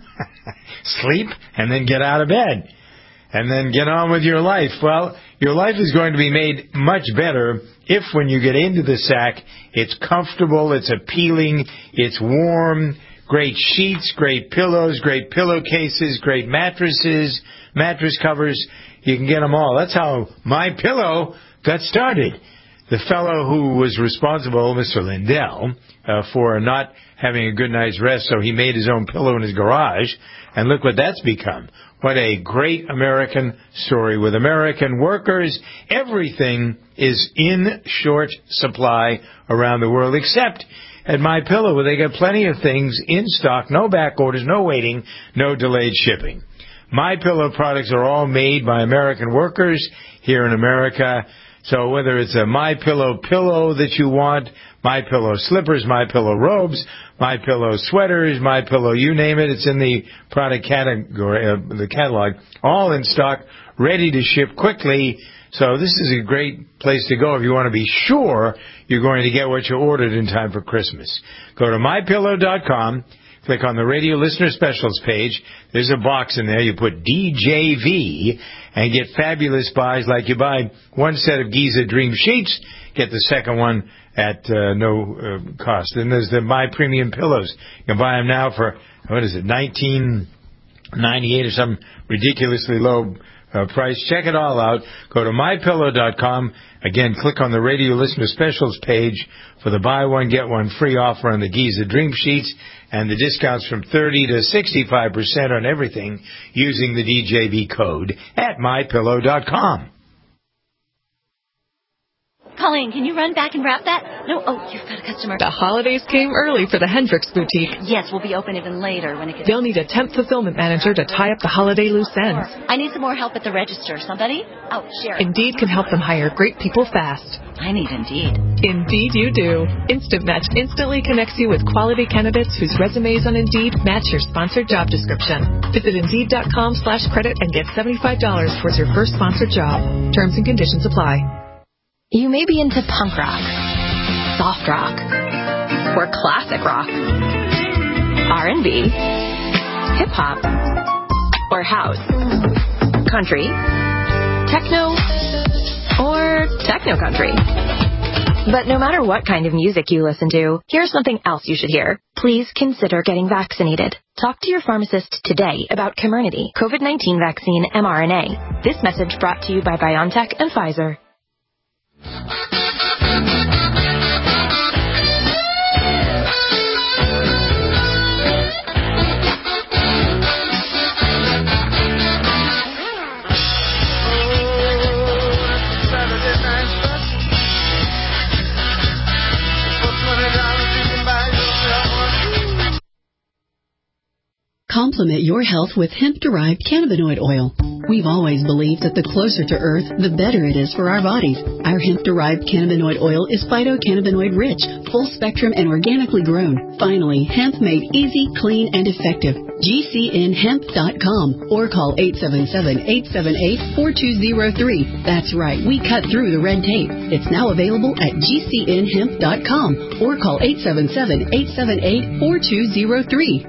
sleep, and then get out of bed. And then get on with your life. Well, your life is going to be made much better if when you get into the sack, it's comfortable, it's appealing, it's warm, great sheets, great pillows, great pillowcases, great mattresses, mattress covers. You can get them all. That's how My Pillow got started. The fellow who was responsible, Mister Lindell, uh, for not having a good night's rest, so he made his own pillow in his garage, and look what that's become. What a great American story with American workers. Everything is in short supply around the world, except at My Pillow, where they got plenty of things in stock, no back orders, no waiting, no delayed shipping. My Pillow products are all made by American workers here in America. So whether it's a My Pillow pillow that you want, My Pillow slippers, My Pillow robes, My Pillow sweaters, My Pillow, you name it, it's in the product category, uh, the catalog, all in stock, ready to ship quickly. So this is a great place to go if you want to be sure you're going to get what you ordered in time for Christmas. Go to my pillow dot com. Click on the Radio Listener Specials page. There's a box in there. You put D J V and get fabulous buys like you buy one set of Giza Dream Sheets, get the second one at uh, no uh, cost. And there's the My Premium Pillows. You can buy them now for, what is it, nineteen ninety-eight or some ridiculously low uh, price. Check it all out. Go to my pillow dot com. Again, click on the Radio Listener Specials page for the buy one, get one free offer on the Giza Dream Sheets. And the discounts from thirty to sixty-five percent on everything using the D J V code at my pillow dot com. Colleen, can you run back and wrap that? No, oh, you've got a customer. The holidays came early for the Hendricks Boutique. Yes, we'll be open even later when it gets... They'll need a temp fulfillment manager to tie up the holiday loose ends. I need some more help at the register. Somebody? Oh, Sharon. Indeed can help them hire great people fast. I need Indeed. Indeed you do. Instant Match instantly connects you with quality candidates whose resumes on Indeed match your sponsored job description. Visit Indeed.com slash credit and get seventy-five dollars towards your first sponsored job. Terms and conditions apply. You may be into punk rock, soft rock, or classic rock, R and B, hip-hop, or house, country, techno, or techno-country. But no matter what kind of music you listen to, here's something else you should hear. Please consider getting vaccinated. Talk to your pharmacist today about Comirnaty, COVID nineteen vaccine mRNA. This message brought to you by BioNTech and Pfizer. Complement your health with hemp-derived cannabinoid oil. We've always believed that the closer to Earth, the better it is for our bodies. Our hemp-derived cannabinoid oil is phytocannabinoid rich, full spectrum, and organically grown. Finally, hemp made easy, clean, and effective. G C N hemp dot com or call eight seven seven, eight seven eight, four two zero three. That's right, we cut through the red tape. It's now available at G C N hemp dot com or call eight seven seven, eight seven eight, four two zero three.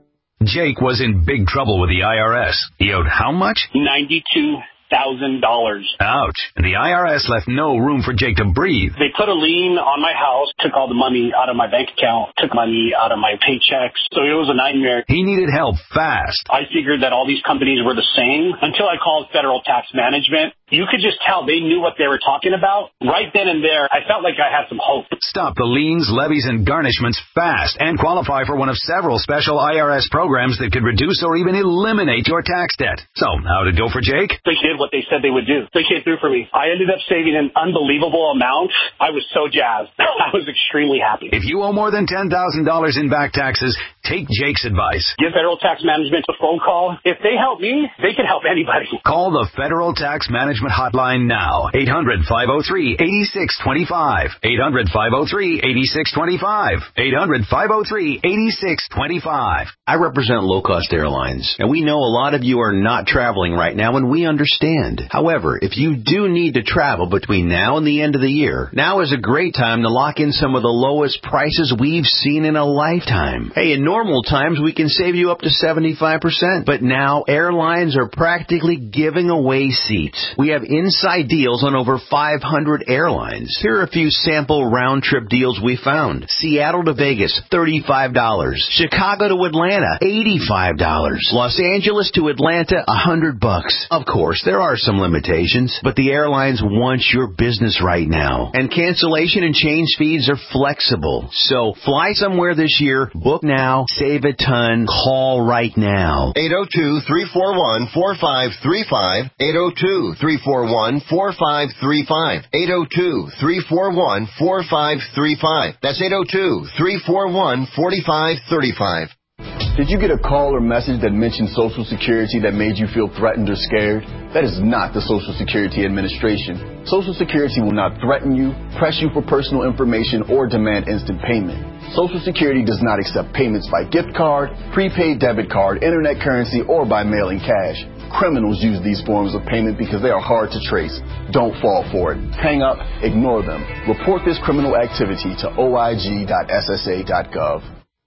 Jake was in big trouble with the I R S. He owed how much? ninety-two thousand dollars. Ouch. And the I R S left no room for Jake to breathe. They put a lien on my house, took all the money out of my bank account, took money out of my paychecks. So it was a nightmare. He needed help fast. I figured that all these companies were the same until I called Federal Tax Management. You could just tell they knew what they were talking about. Right then and there, I felt like I had some hope. Stop the liens, levies, and garnishments fast and qualify for one of several special I R S programs that could reduce or even eliminate your tax debt. So, how'd it go for Jake? They did what they said they would do. They came through for me. I ended up saving an unbelievable amount. I was so jazzed. I was extremely happy. If you owe more than ten thousand dollars in back taxes, take Jake's advice. Give Federal Tax Management a phone call. If they help me, they can help anybody. Call the Federal Tax Management Hotline now. eight hundred, five oh three, eight six two five. eight hundred, five oh three, eight six two five. eight hundred, five oh three, eight six two five. I represent low-cost airlines, and we know a lot of you are not traveling right now, and we understand. However, if you do need to travel between now and the end of the year, now is a great time to lock in some of the lowest prices we've seen in a lifetime. Hey, in normal times, we can save you up to seventy-five percent, but now airlines are practically giving away seats. We have inside deals on over five hundred airlines. Here are a few sample round-trip deals we found. Seattle to Vegas, thirty-five dollars. Chicago to Atlanta, eighty-five dollars. Los Angeles to Atlanta, one hundred bucks. Of course, there are some limitations, but the airlines want your business right now. And cancellation and change fees are flexible. So fly somewhere this year, book now, save a ton, call right now. eight oh two, three four one, four five three five. eight oh two, three four one, four five three five. eight oh two, three four one, four five three five. That's eight oh two, three four one, four five three five. Did you get a call or message that mentioned Social Security that made you feel threatened or scared? That is not the Social Security Administration. Social Security will not threaten you, press you for personal information, or demand instant payment. Social Security does not accept payments by gift card, prepaid debit card, internet currency, or by mailing cash. Criminals use these forms of payment because they are hard to trace. Don't fall for it. Hang up, ignore them. Report this criminal activity to O I G dot S S A dot gov.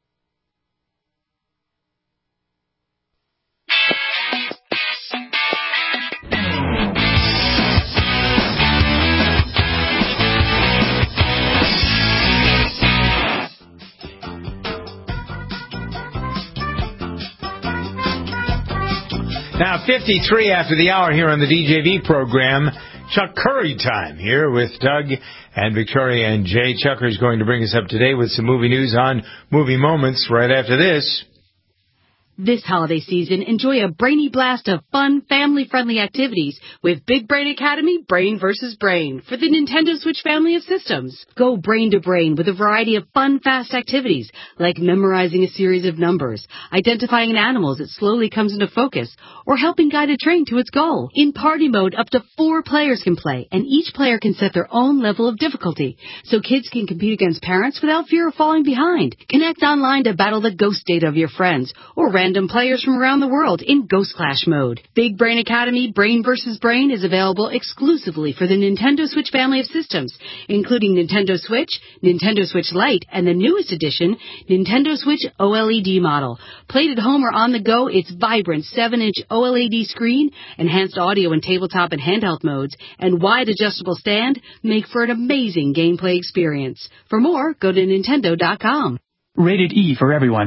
Now, fifty-three after the hour here on the D J V program. Chuck Curry time here with Doug and Victoria and Jay. Chucker is going to bring us up to date with some movie news on Movie Moments right after this. This holiday season, enjoy a brainy blast of fun, family-friendly activities with Big Brain Academy Brain versus. Brain for the Nintendo Switch family of systems. Go brain to brain with a variety of fun, fast activities like memorizing a series of numbers, identifying an animal as it slowly comes into focus, or helping guide a train to its goal. In party mode, up to four players can play, and each player can set their own level of difficulty, so kids can compete against parents without fear of falling behind. Connect online to battle the ghost data of your friends, or random players from around the world in Ghost Clash mode. Big Brain Academy Brain versus. Brain is available exclusively for the Nintendo Switch family of systems, including Nintendo Switch, Nintendo Switch Lite, and the newest edition, Nintendo Switch OLED model. Played at home or on the go, its vibrant seven inch OLED screen, enhanced audio in tabletop and handheld modes, and wide adjustable stand make for an amazing gameplay experience. For more, go to Nintendo dot com. Rated E for everyone.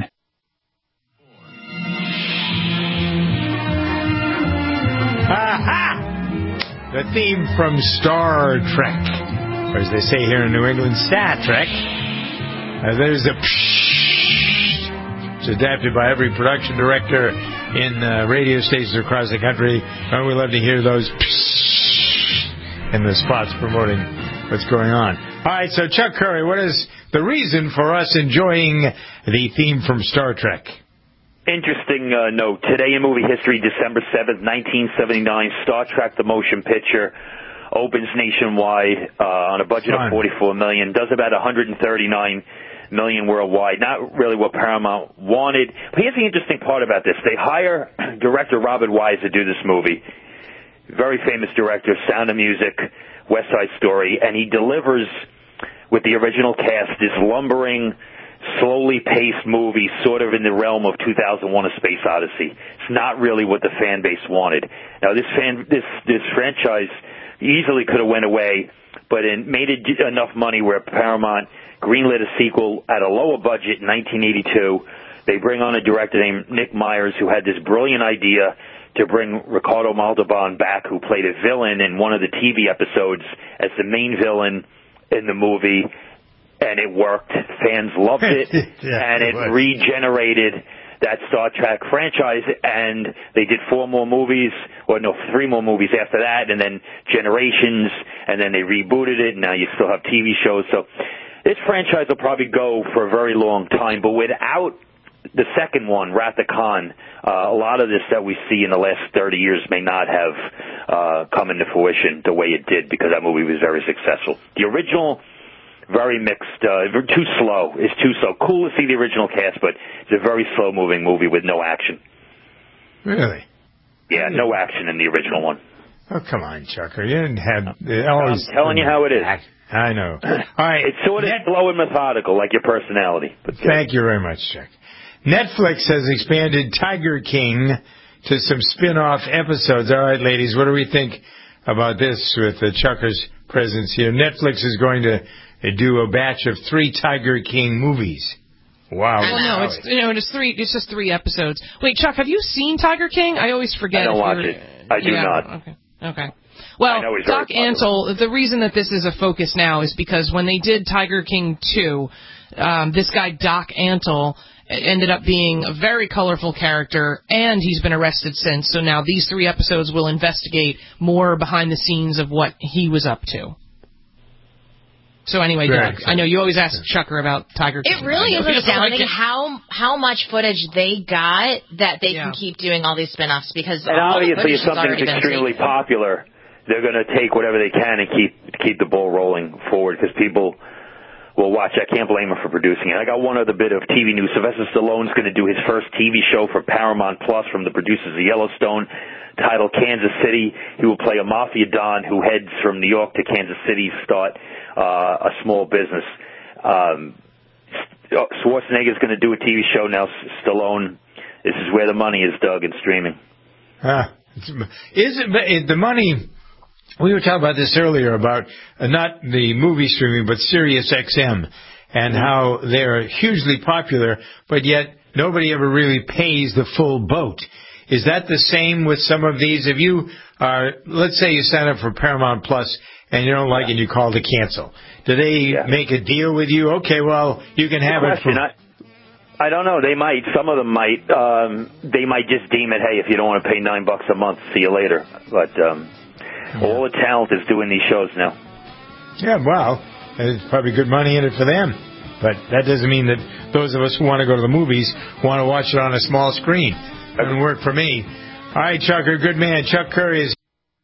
Aha! The theme from Star Trek, or as they say here in New England, Star Trek. Uh, there's a pshh. It's adapted by every production director in uh, radio stations across the country, and we love to hear those pshh in the spots promoting what's going on. All right, so Chuck Curry, what is the reason for us enjoying the theme from Star Trek? Interesting uh, note. Today in movie history, December seventh, nineteen seventy-nine, Star Trek the Motion Picture opens nationwide uh, on a budget Fun. of forty-four million dollars, does about one hundred thirty-nine million worldwide. Not really what Paramount wanted. But here's the interesting part about this. They hire director Robert Wise to do this movie. Very famous director, Sound of Music, West Side Story, and he delivers with the original cast this lumbering, slowly paced movie, sort of in the realm of two thousand one: A Space Odyssey. It's not really what the fan base wanted. Now, this fan, this this franchise easily could have went away, but it made it enough money where Paramount greenlit a sequel at a lower budget in nineteen eighty-two. They bring on a director named Nick Myers, who had this brilliant idea to bring Ricardo Montalban back, who played a villain in one of the T V episodes as the main villain in the movie. And it worked. Fans loved it, yeah, and it, it regenerated that Star Trek franchise. And they did four more movies, or no, three more movies after that, and then Generations, and then they rebooted it. And now you still have T V shows. So this franchise will probably go for a very long time. But without the second one, Wrath of Khan, uh, a lot of this that we see in the last thirty years may not have uh, come into fruition the way it did, because that movie was very successful. The original, very mixed, uh, too slow. It's too slow. Cool to see the original cast, but it's a very slow-moving movie with no action. Really? Yeah, no action in the original one. Oh, come on, Chucker. You didn't have... Always, I'm telling you how it is. I know. All right. It's sort of slow and methodical, like your personality. But thank you very much, Chuck. Netflix has expanded Tiger King to some spin-off episodes. All right, ladies, what do we think about this with the Chucker's presence here? Netflix is going to do a batch of three Tiger King movies. Wow. Well, no, it's you know, it's three. It's just three episodes. Wait, Chuck, have you seen Tiger King? I always forget. I don't if watch you're, it. I do yeah, not. Okay. Okay. Well, Doc Antle, the reason that this is a focus now is because when they did Tiger King two, um, this guy Doc Antle ended up being a very colorful character, and he's been arrested since. So now these three episodes will investigate more behind the scenes of what he was up to. So anyway, Doug, I know you always ask Chucker about Tiger King. It really is astounding like how how much footage they got that they yeah. can keep doing all these spin-offs, because and obviously if something's extremely popular, they're going to take whatever they can and keep keep the ball rolling forward, because people will watch. I can't blame them for producing it. I got one other bit of T V news. Sylvester Stallone's going to do his first T V show for Paramount Plus from the producers of Yellowstone, titled Kansas City. He will play a mafia don who heads from New York to Kansas City to start uh, a small business. Um, Schwarzenegger's going to do a T V show now. Stallone, this is where the money is, Doug, in streaming. Uh, is it the money? We were talking about this earlier about uh, not the movie streaming, but Sirius X M, and how they're hugely popular, but yet nobody ever really pays the full boat. Is that the same with some of these? If you are, let's say you sign up for Paramount Plus and you don't like it, you call to cancel. Do they yeah. make a deal with you? Okay, well, you can have it for... I, I don't know. They might. Some of them might. Um, they might just deem it, hey, if you don't want to pay nine bucks a month, see you later. But um, yeah. all the talent is doing these shows now. Yeah, well, there's probably good money in it for them. But that doesn't mean that those of us who want to go to the movies want to watch it on a small screen. Doesn't work for me. All right, Chucker, good man. Chuck Curry is...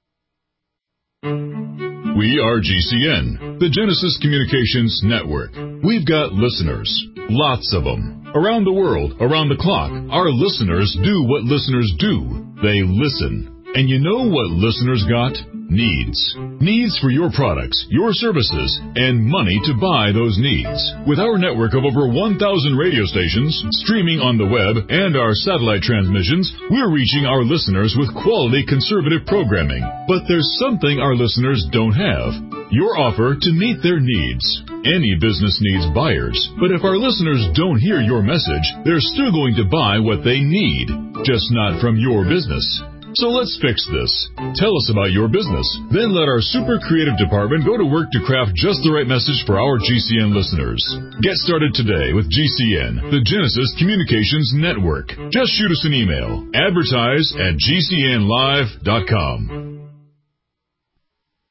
We are G C N, the Genesis Communications Network. We've got listeners, lots of them. Around the world, around the clock, our listeners do what listeners do. They listen. And you know what listeners got? Needs. Needs for your products, your services, and money to buy those needs. With our network of over one thousand radio stations, streaming on the web, and our satellite transmissions, we're reaching our listeners with quality conservative programming. But there's something our listeners don't have. Your offer to meet their needs. Any business needs buyers, but if our listeners don't hear your message, they're still going to buy what they need, just not from your business. So let's fix this. Tell us about your business. Then let our super creative department go to work to craft just the right message for our G C N listeners. Get started today with G C N, the Genesis Communications Network. Just shoot us an email. Advertise at G C N live dot com.